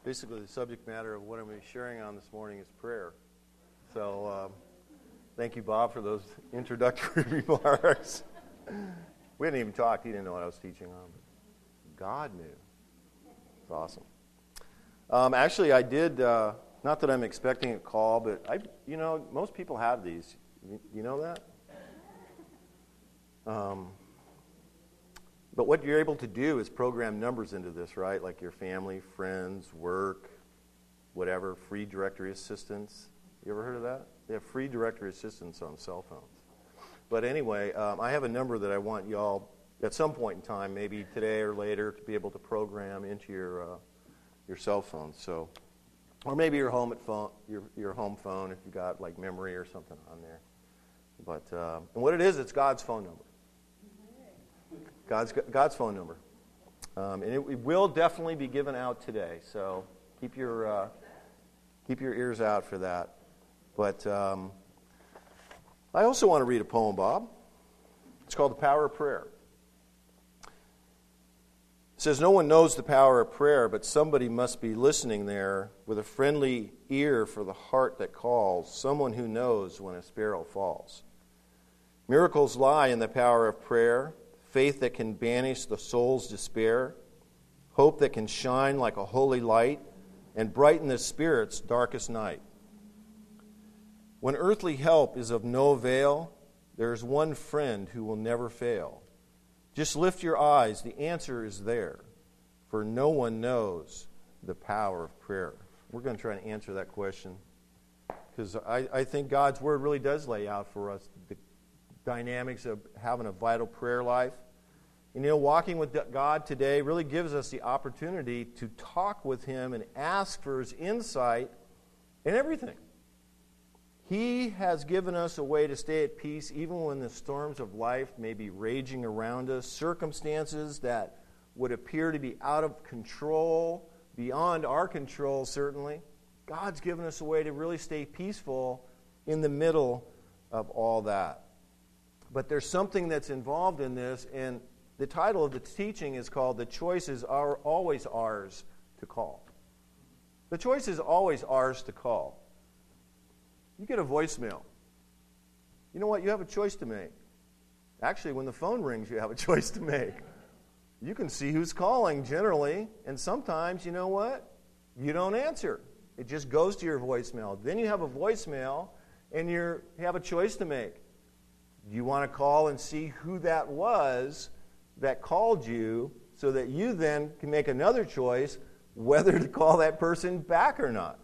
Basically, the subject matter of what I'm going to be sharing on this morning is prayer. So, thank you, Bob, for those introductory remarks. We hadn't even talked. He didn't know what I was teaching on. But God knew. It's awesome. Actually, I did, not that I'm expecting a call, but most people have these. You know that? But what you're able to do is program numbers into this, right? Like your family, friends, work, whatever, free directory assistance. You ever heard of that? They have free directory assistance on cell phones. But anyway, I have a number that I want y'all, at some point in time, maybe today or later, to be able to program into your cell phone. So, or maybe your home phone, your home phone, if you got like memory or something on there. But and what it is, it's God's phone number. God's phone number, and it will definitely be given out today. So keep your ears out for that. But I also want to read a poem, Bob. It's called "The Power of Prayer." It says, "No one knows the power of prayer, but somebody must be listening there with a friendly ear for the heart that calls. Someone who knows when a sparrow falls. Miracles lie in the power of prayer." Faith that can banish the soul's despair, hope that can shine like a holy light, and brighten the spirit's darkest night. When earthly help is of no avail, there is one friend who will never fail. Just lift your eyes, the answer is there, for no one knows the power of prayer. We're going to try and answer that question, because I think God's Word really does lay out for us the dynamics of having a vital prayer life. And walking with God today really gives us the opportunity to talk with Him and ask for His insight in everything. He has given us a way to stay at peace even when the storms of life may be raging around us, circumstances that would appear to be out of control, beyond our control certainly. God's given us a way to really stay peaceful in the middle of all that. But there's something that's involved in this, and the title of the teaching is called "The Choices Are Always Ours to Call." The choice is always ours to call. You get a voicemail. You know what? You have a choice to make. Actually, when the phone rings, you have a choice to make. You can see who's calling generally, and sometimes, you know what? You don't answer. It just goes to your voicemail. Then you have a voicemail, and you have a choice to make. Do you want to call and see who that was that called you, so that you then can make another choice whether to call that person back or not?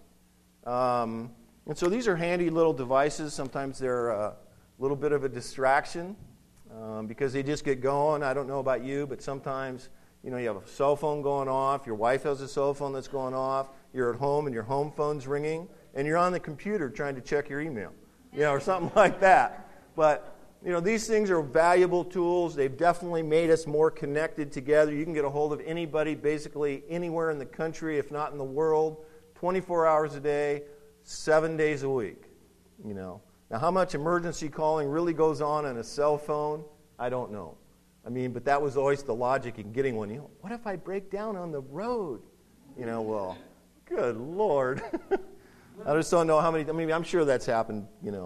And so these are handy little devices. Sometimes they're a little bit of a distraction because they just get going. I don't know about you, but sometimes you have a cell phone going off. Your wife has a cell phone that's going off. You're at home and your home phone's ringing, and you're on the computer trying to check your email, or something like that. But these things are valuable tools. They've definitely made us more connected together. You can get a hold of anybody basically anywhere in the country, if not in the world, 24 hours a day, 7 days a week. Now, how much emergency calling really goes on a cell phone, I don't know. But that was always the logic in getting one. What if I break down on the road? Well, good Lord. I just don't know how many. I'm sure that's happened,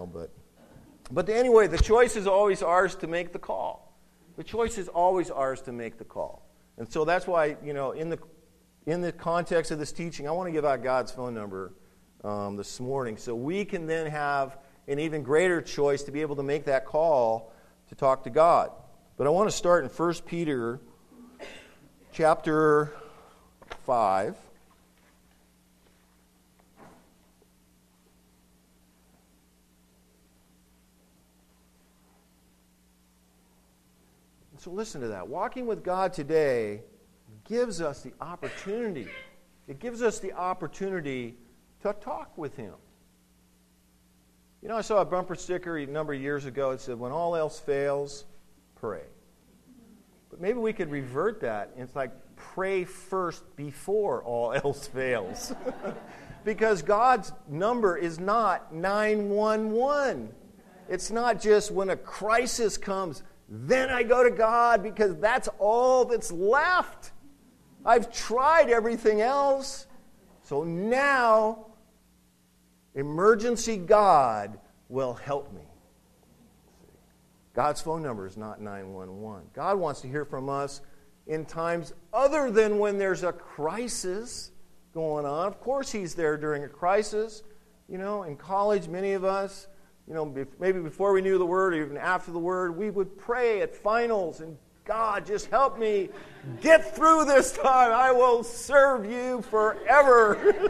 But anyway, the choice is always ours to make the call. The choice is always ours to make the call. And so that's why, in the context of this teaching, I want to give out God's phone number this morning so we can then have an even greater choice to be able to make that call to talk to God. But I want to start in 1 Peter chapter 5. So listen to that. Walking with God today gives us the opportunity. It gives us the opportunity to talk with Him. I saw a bumper sticker a number of years ago. It said, "When all else fails, pray." But maybe we could revert that. It's like, pray first before all else fails. Because God's number is not 911. It's not just when a crisis comes, then I go to God, because that's all that's left. I've tried everything else. So now, emergency God will help me. God's phone number is not 911. God wants to hear from us in times other than when there's a crisis going on. Of course He's there during a crisis. You know, in college, many of us, you know, maybe before we knew the Word or even after the Word, we would pray at finals and, God, just help me get through this time. I will serve you forever.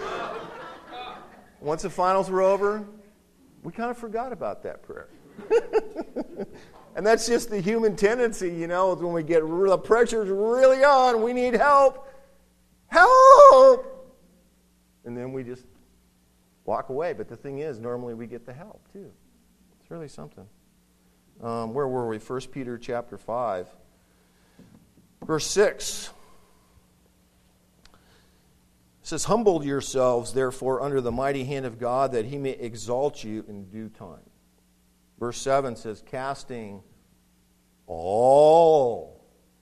Once the finals were over, we kind of forgot about that prayer. And that's just the human tendency, you know, when we get the pressure's really on, we need help. Help! And then we just walk away. But the thing is, normally we get the help too. It's really something. Where were we? 1 Peter chapter 5, verse 6. It says, humble yourselves, therefore, under the mighty hand of God, that He may exalt you in due time. Verse 7 says, casting all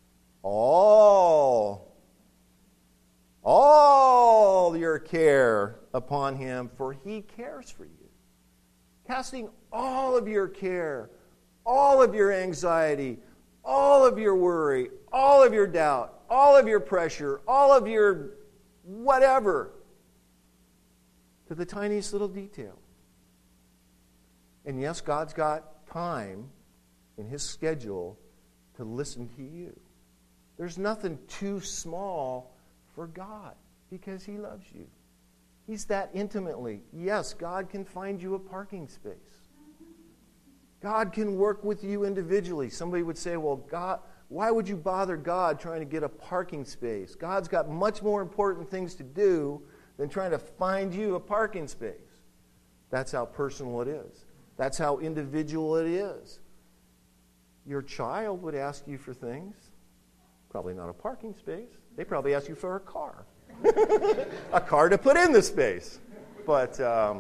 your care upon Him, for He cares for you. Casting all of your care, all of your anxiety, all of your worry, all of your doubt, all of your pressure, all of your whatever, to the tiniest little detail. And yes, God's got time in His schedule to listen to you. There's nothing too small for God because He loves you. He's that intimately. Yes, God can find you a parking space. God can work with you individually. Somebody would say, well, God, why would you bother God trying to get a parking space? God's got much more important things to do than trying to find you a parking space. That's how personal it is. That's how individual it is. Your child would ask you for things. Probably not a parking space. They probably ask you for a car. A car to put in the space. But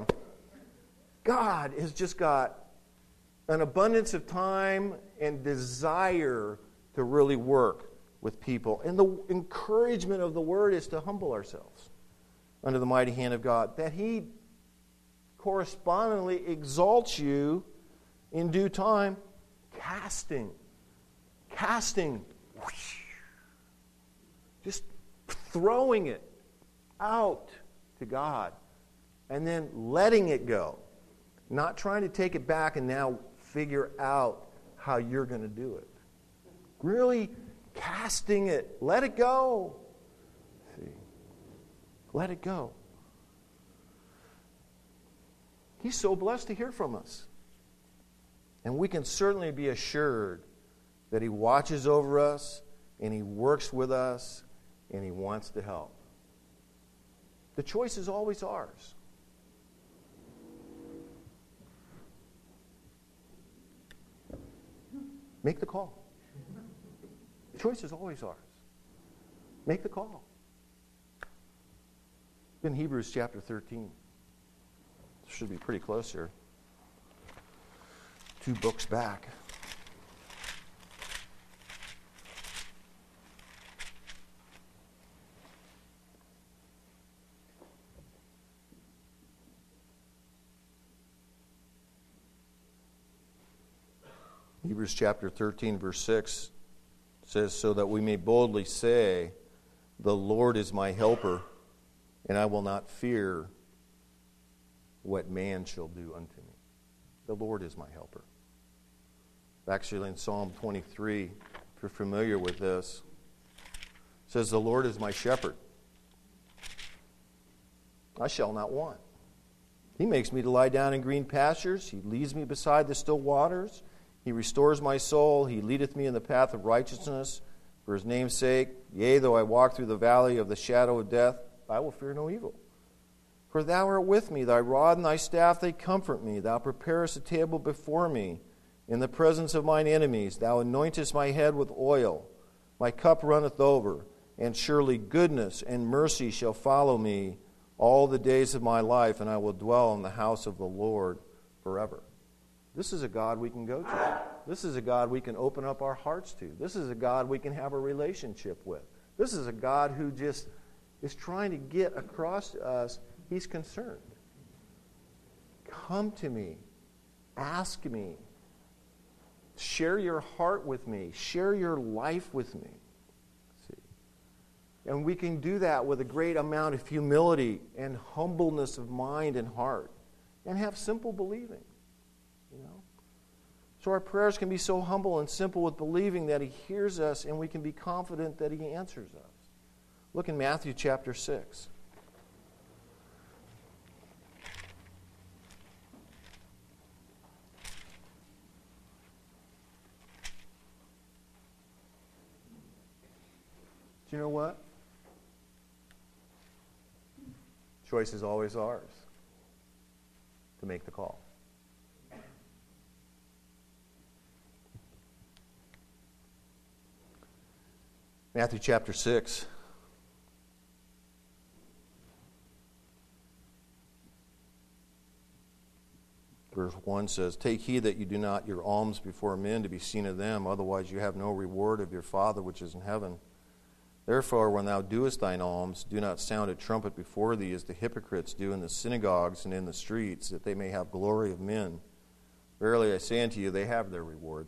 God has just got an abundance of time and desire to really work with people. And the encouragement of the Word is to humble ourselves under the mighty hand of God, that He correspondingly exalts you in due time, casting, just throwing it out to God and then letting it go. Not trying to take it back and now figure out how you're going to do it. Really casting it. Let it go. See? Let it go. He's so blessed to hear from us. And we can certainly be assured that He watches over us and He works with us and He wants to help. The choice is always ours. Make the call. The choice is always ours. Make the call. In Hebrews chapter 13. Should be pretty close here. 2 books back. Hebrews chapter 13, verse 6 says, so that we may boldly say, the Lord is my helper, and I will not fear what man shall do unto me. The Lord is my helper. Actually, in Psalm 23, if you're familiar with this, it says, the Lord is my shepherd. I shall not want. He makes me to lie down in green pastures. He leads me beside the still waters. He restores my soul. He leadeth me in the path of righteousness for His name's sake. Yea, though I walk through the valley of the shadow of death, I will fear no evil. For Thou art with me, Thy rod and Thy staff, they comfort me. Thou preparest a table before me in the presence of mine enemies. Thou anointest my head with oil. My cup runneth over. And surely goodness and mercy shall follow me all the days of my life, and I will dwell in the house of the Lord forever. This is a God we can go to. This is a God we can open up our hearts to. This is a God we can have a relationship with. This is a God who just is trying to get across to us He's concerned. Come to me. Ask me. Share your heart with me. Share your life with me. See? And we can do that with a great amount of humility and humbleness of mind and heart. And have simple believing. So our prayers can be so humble and simple with believing that He hears us, and we can be confident that He answers us. Look in Matthew chapter 6. Do you know what? Choice is always ours to make the call. Matthew chapter 6. Verse 1 says, "Take heed that you do not your alms before men to be seen of them, otherwise you have no reward of your Father which is in heaven. Therefore, when thou doest thine alms, do not sound a trumpet before thee, as the hypocrites do in the synagogues and in the streets, that they may have glory of men. Verily I say unto you, they have their reward.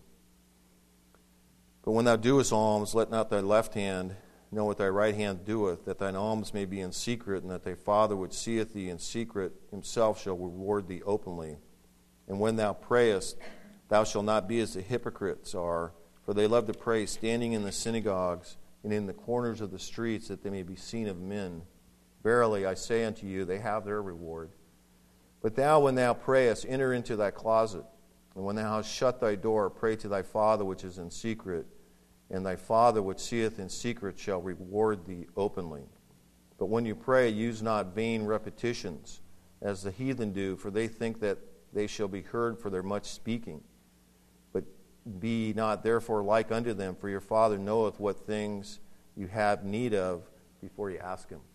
But when thou doest alms, let not thy left hand know what thy right hand doeth, that thine alms may be in secret, and that thy Father which seeth thee in secret Himself shall reward thee openly. And when thou prayest, thou shalt not be as the hypocrites are, for they love to pray standing in the synagogues and in the corners of the streets, that they may be seen of men. Verily I say unto you, they have their reward. But thou, when thou prayest, enter into thy closet, and when thou hast shut thy door, pray to thy Father which is in secret, and thy Father which seeth in secret shall reward thee openly. But when you pray, use not vain repetitions, as the heathen do, for they think that they shall be heard for their much speaking. But be not therefore like unto them, for your Father knoweth what things you have need of before you ask Him."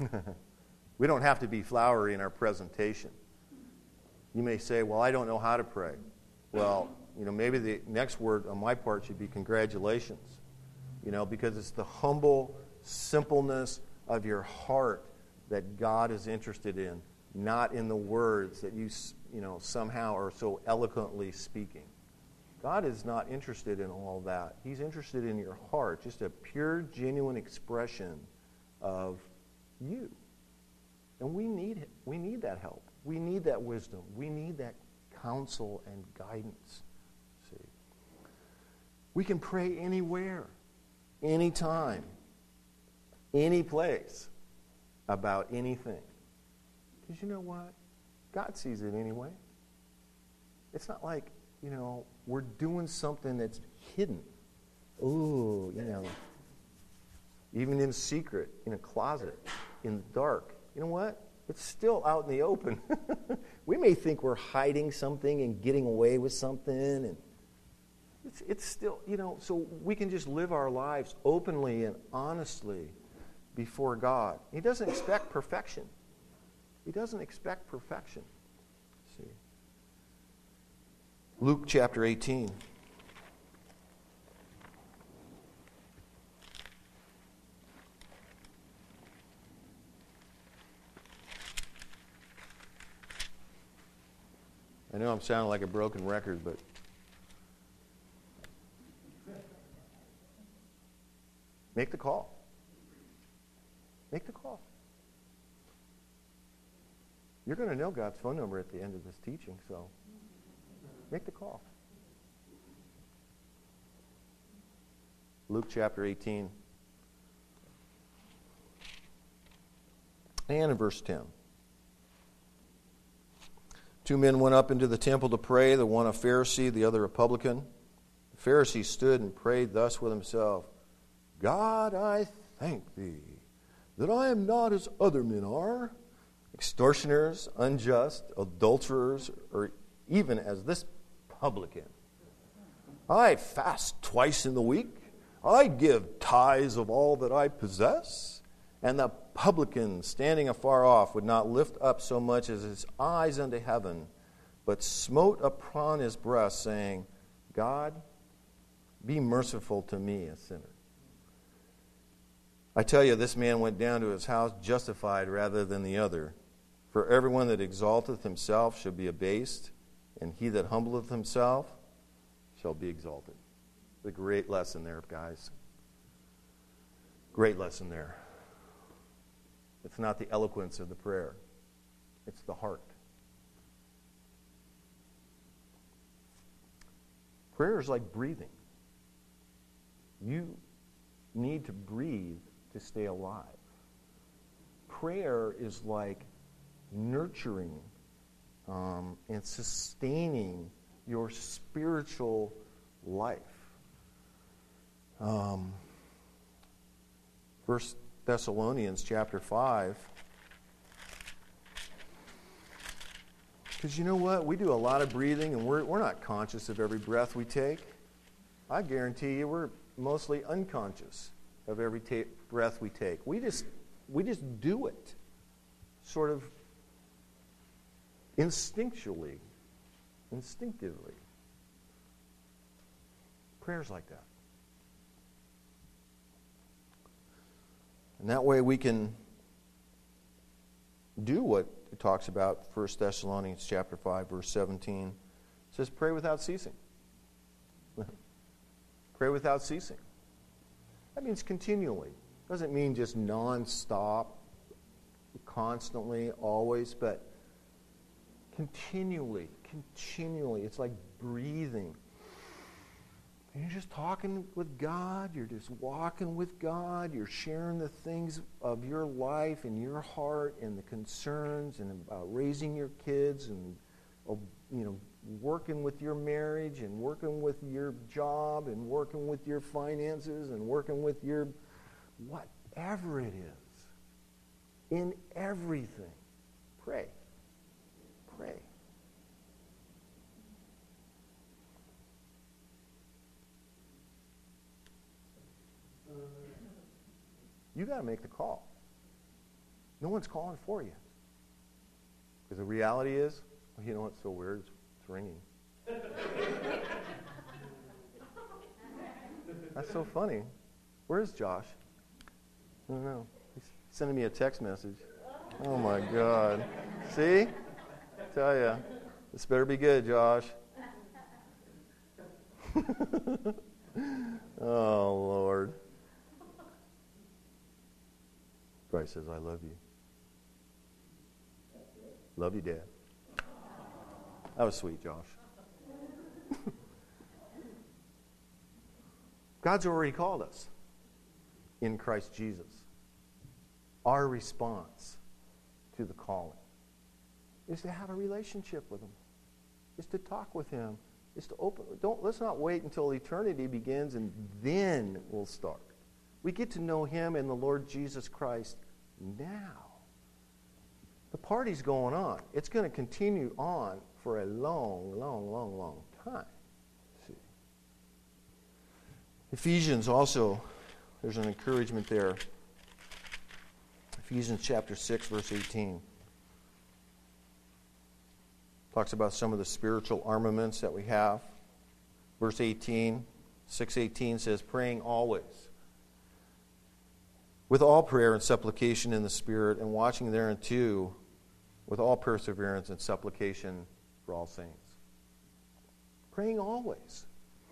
We don't have to be flowery in our presentation. You may say, "Well, I don't know how to pray." Well, maybe the next word on my part should be congratulations. Because it's the humble simpleness of your heart that God is interested in, not in the words that you somehow are so eloquently speaking. God is not interested in all that. He's interested in your heart, just a pure, genuine expression of you. And we need it. We need that help. We need that wisdom. We need that counsel and guidance. See, we can pray anywhere, anytime, any place about anything. Because you know what? God sees it anyway. It's not like, we're doing something that's hidden. Ooh, even in secret, in a closet, in the dark. You know what? It's still out in the open. We may think we're hiding something and getting away with something, and it's still, so we can just live our lives openly and honestly before God. He doesn't expect perfection. He doesn't expect perfection. See. Luke chapter 18. I know I'm sounding like a broken record, but make the call. Make the call. You're going to know God's phone number at the end of this teaching, so make the call. Luke chapter 18. And in verse 10. 2 men went up into the temple to pray, the one a Pharisee, the other a publican. The Pharisee stood and prayed thus with himself, God, I thank thee that I am not as other men are, extortioners, unjust, adulterers, or even as this publican. I fast twice in the week. I give tithes of all that I possess. And the publican, standing afar off, would not lift up so much as his eyes unto heaven, but smote upon his breast, saying, God, be merciful to me, a sinner. I tell you, this man went down to his house justified rather than the other. For everyone that exalteth himself shall be abased, and he that humbleth himself shall be exalted. The great lesson there, guys. Great lesson there. It's not the eloquence of the prayer. It's the heart. Prayer is like breathing. You need to breathe to stay alive. Prayer is like nurturing and sustaining your spiritual life. 1 Thessalonians chapter 5. Because you know what? We do a lot of breathing, and we're not conscious of every breath we take. I guarantee you we're mostly unconscious of every breath we take. We just do it sort of instinctively. Prayer's like that. And that way we can do what it talks about, 1 Thessalonians chapter 5, verse 17. It says, pray without ceasing. Pray without ceasing. That means continually. It doesn't mean just non-stop, constantly, always, but continually. It's like breathing. And you're just talking with God. You're just walking with God. You're sharing the things of your life and your heart and the concerns and about raising your kids and working with your marriage and working with your job and working with your finances and working with your whatever it is. In everything, pray. Pray. You got to make the call. No one's calling for you. Because the reality is, you know what's so weird? It's ringing. That's so funny. Where's Josh? I don't know. He's sending me a text message. Oh my God. See? I tell ya. This better be good, Josh. Oh, Lord. Bryce says, I love you. Love you, Dad. That was sweet, Josh. God's already called us in Christ Jesus. Our response to the calling is to have a relationship with Him, is to talk with Him, is to open. Let's not wait until eternity begins and then we'll start. We get to know Him and the Lord Jesus Christ now. The party's going on. It's going to continue on for a long, long, long, long time. See. Ephesians also, there's an encouragement there. Ephesians chapter 6, verse 18. Talks about some of the spiritual armaments that we have. Verse 18, 6:18 says, praying always, with all prayer and supplication in the Spirit, and watching thereunto with all perseverance and supplication for all saints. Praying always.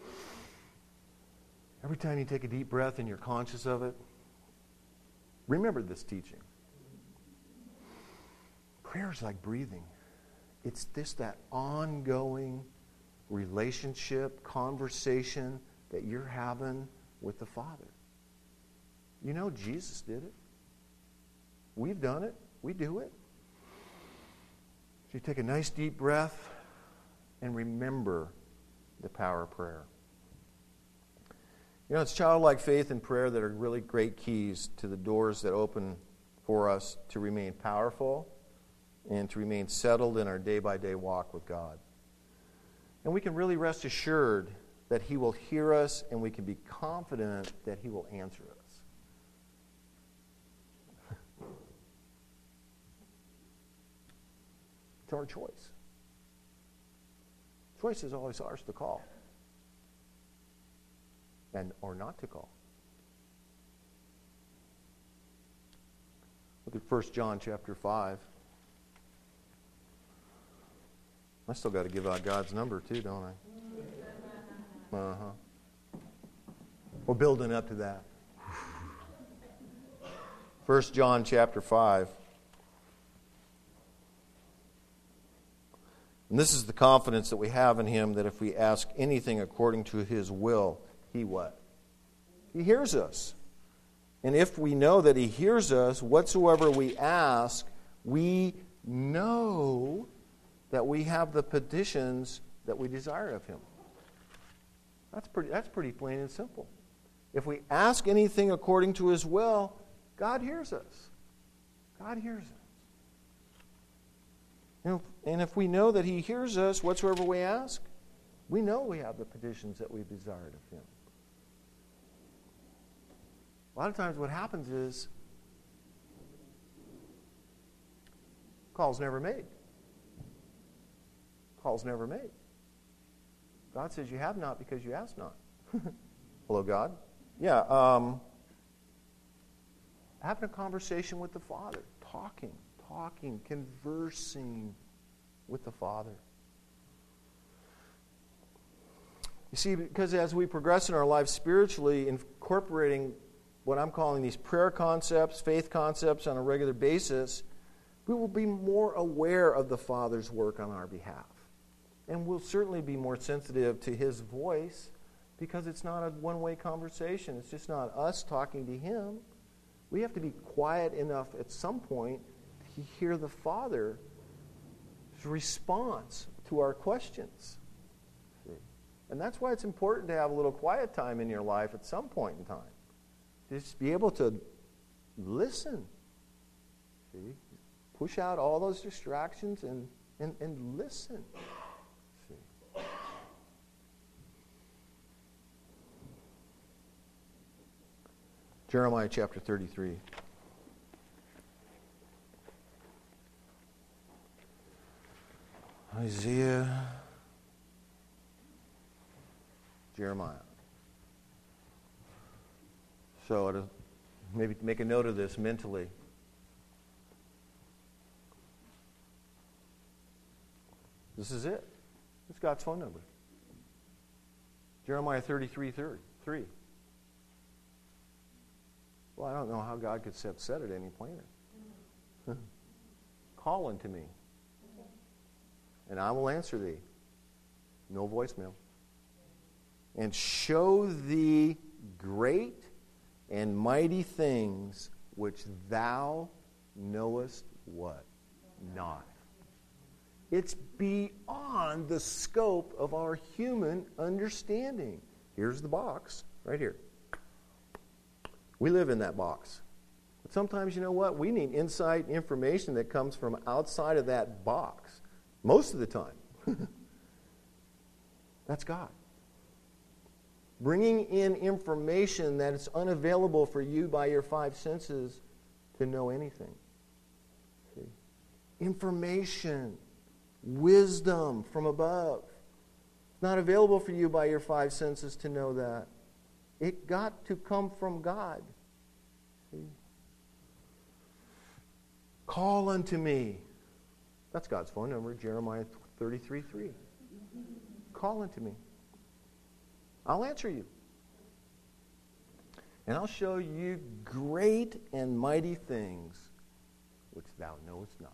Every time you take a deep breath and you're conscious of it, remember this teaching. Prayer is like breathing. It's that ongoing relationship, conversation that you're having with the Father. You know, Jesus did it. We've done it. We do it. So you take a nice deep breath and remember the power of prayer. You know, it's childlike faith and prayer that are really great keys to the doors that open for us to remain powerful and to remain settled in our day-by-day walk with God. And we can really rest assured that He will hear us, and we can be confident that He will answer us. It's our choice. Choice is always ours to call and or not to call. Look at 1 John chapter 5. I still got to give out God's number too, don't I? We're building up to that. 1 John chapter 5. And this is the confidence that we have in Him, that if we ask anything according to His will, He what? He hears us. And if we know that He hears us, whatsoever we ask, we know that we have the petitions that we desire of Him. That's pretty plain and simple. If we ask anything according to His will, God hears us. God hears us. And if we know that He hears us, whatsoever we ask, we know we have the petitions that we desired of Him. A lot of times what happens is, call's never made. Call's never made. God says you have not because you ask not. Hello, God? Yeah, having a conversation with the Father. Talking, conversing with the Father. You see, because as we progress in our lives spiritually, incorporating what I'm calling these prayer concepts, faith concepts on a regular basis, we will be more aware of the Father's work on our behalf. And we'll certainly be more sensitive to His voice, because it's not a one-way conversation. It's just not us talking to Him. We have to be quiet enough at some point to hear the Father's response to our questions. See? And that's why it's important to have a little quiet time in your life at some point in time. Just be able to listen. See? Push out all those distractions and listen. See? Jeremiah chapter 33. Isaiah, Jeremiah. So maybe make a note of this mentally. This is it. It's God's phone number. Jeremiah 33:3. Well, I don't know how God could have said it any plainer. Call unto me, and I will answer thee. No voicemail. And show thee great and mighty things which thou knowest what? Not. It's beyond the scope of our human understanding. Here's the box, right here. We live in that box. But sometimes, you know what? We need insight information that comes from outside of that box. Most of the time. That's God. Bringing in information that is unavailable for you by your five senses to know anything. See? Information, wisdom from above. It's not available for you by your five senses to know that. It got to come from God. See? Call unto me. That's God's phone number, Jeremiah 33:3. Call unto me. I'll answer you. And I'll show you great and mighty things which thou knowest not.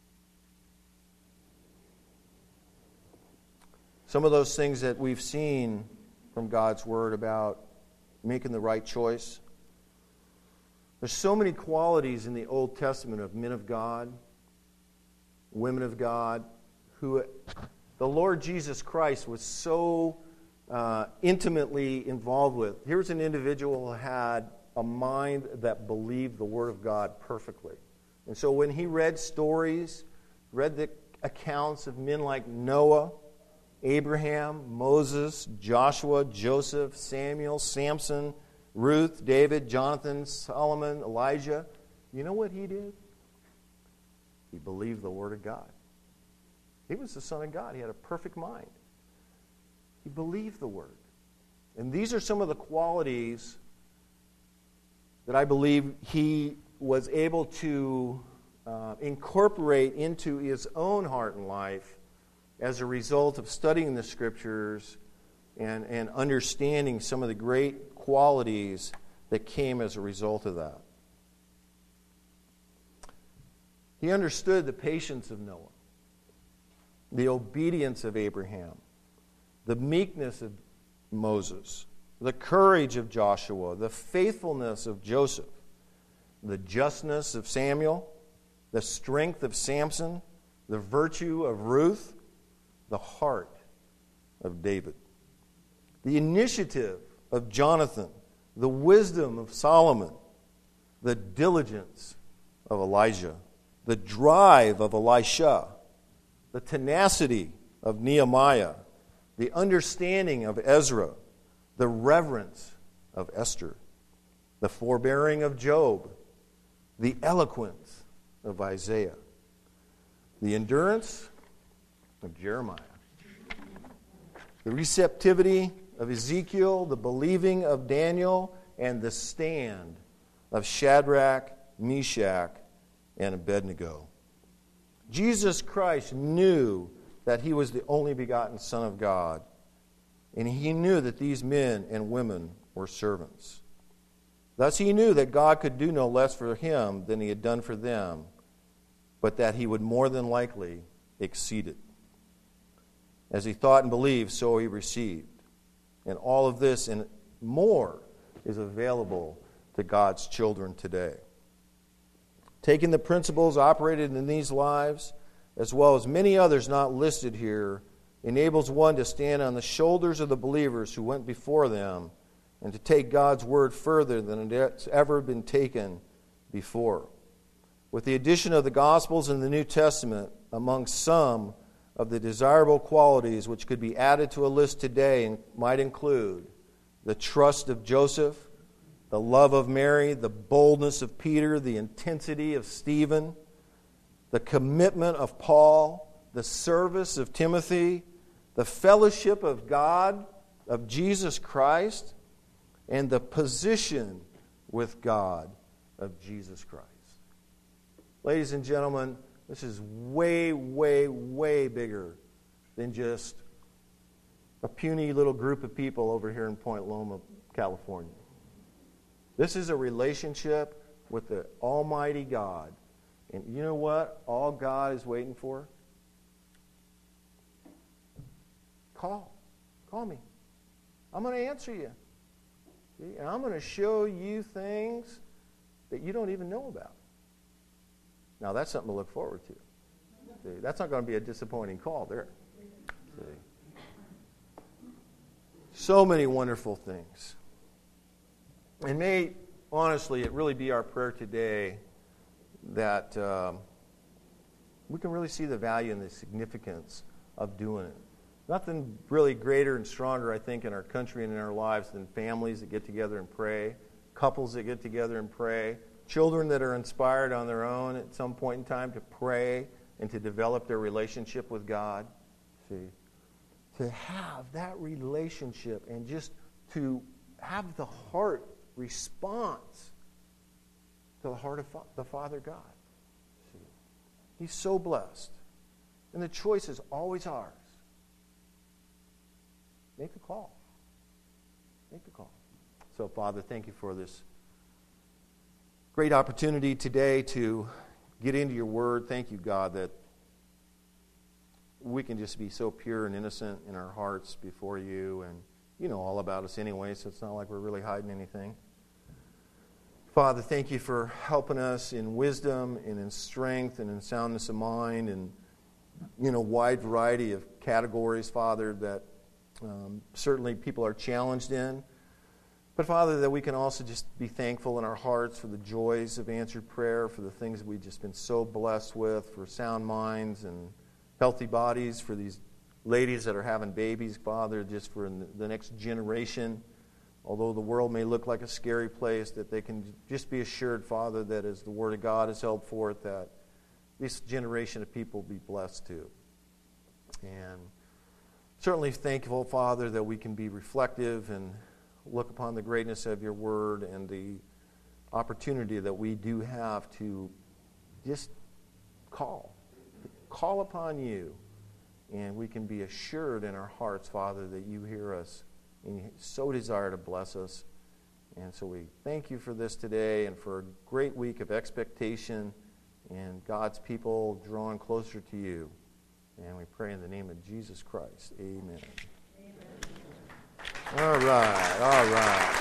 Some of those things that we've seen from God's Word about making the right choice. There's so many qualities in the Old Testament of men of God, women of God, who the Lord Jesus Christ was so intimately involved with. Here's an individual who had a mind that believed the Word of God perfectly. And so when he read stories, read the accounts of men like Noah, Abraham, Moses, Joshua, Joseph, Samuel, Samson, Ruth, David, Jonathan, Solomon, Elijah, you know what he did? He believed the Word of God. He was the Son of God. He had a perfect mind. He believed the Word. And these are some of the qualities that I believe he was able to incorporate into his own heart and life as a result of studying the Scriptures and understanding some of the great qualities that came as a result of that. He understood the patience of Noah, the obedience of Abraham, the meekness of Moses, the courage of Joshua, the faithfulness of Joseph, the justness of Samuel, the strength of Samson, the virtue of Ruth, the heart of David, the initiative of Jonathan, the wisdom of Solomon, the diligence of Elijah, the drive of Elisha, the tenacity of Nehemiah, the understanding of Ezra, the reverence of Esther, the forbearing of Job, the eloquence of Isaiah, the endurance of Jeremiah, the receptivity of Ezekiel, the believing of Daniel, and the stand of Shadrach, Meshach, and Abednego. Jesus Christ knew that he was the only begotten Son of God, and he knew that these men and women were servants. Thus he knew that God could do no less for him than he had done for them, but that he would more than likely exceed it. As he thought and believed, so he received. And all of this and more is available to God's children today. Taking the principles operated in these lives, as well as many others not listed here, enables one to stand on the shoulders of the believers who went before them and to take God's word further than it's ever been taken before. With the addition of the Gospels and the New Testament among some of the desirable qualities which could be added to a list today and might include the trust of Joseph, the love of Mary, the boldness of Peter, the intensity of Stephen, the commitment of Paul, the service of Timothy, the fellowship of God, of Jesus Christ, and the position with God of Jesus Christ. Ladies and gentlemen, this is way, way, way bigger than just a puny little group of people over here in Point Loma, California. This is a relationship with the Almighty God. And you know what all God is waiting for? Call. Call me. I'm going to answer you. See? And I'm going to show you things that you don't even know about. Now, that's something to look forward to. See? That's not going to be a disappointing call there. See? So many wonderful things. And may, honestly, it really be our prayer today that we can really see the value and the significance of doing it. Nothing really greater and stronger, I think, in our country and in our lives than families that get together and pray, couples that get together and pray, children that are inspired on their own at some point in time to pray and to develop their relationship with God. See, to have that relationship and just to have the heart response to the heart of the Father God. See, He's so blessed. And the choice is always ours. Make the call. Make the call. So, Father, thank you for this great opportunity today to get into your word. Thank you, God, that we can just be so pure and innocent in our hearts before you. And you know all about us anyway, so it's not like we're really hiding anything. Father, thank you for helping us in wisdom and in strength and in soundness of mind and wide variety of categories, Father, that certainly people are challenged in. But, Father, that we can also just be thankful in our hearts for the joys of answered prayer, for the things that we've just been so blessed with, for sound minds and healthy bodies, for these ladies that are having babies, Father, just for the next generation. Although the world may look like a scary place, that they can just be assured, Father, that as the Word of God is held forth, that this generation of people will be blessed too. And certainly thankful, Father, that we can be reflective and look upon the greatness of your Word and the opportunity that we do have to just call upon you, and we can be assured in our hearts, Father, that you hear us and you so desire to bless us. And so we thank you for this today and for a great week of expectation and God's people drawn closer to you. And we pray in the name of Jesus Christ. Amen. Amen. All right.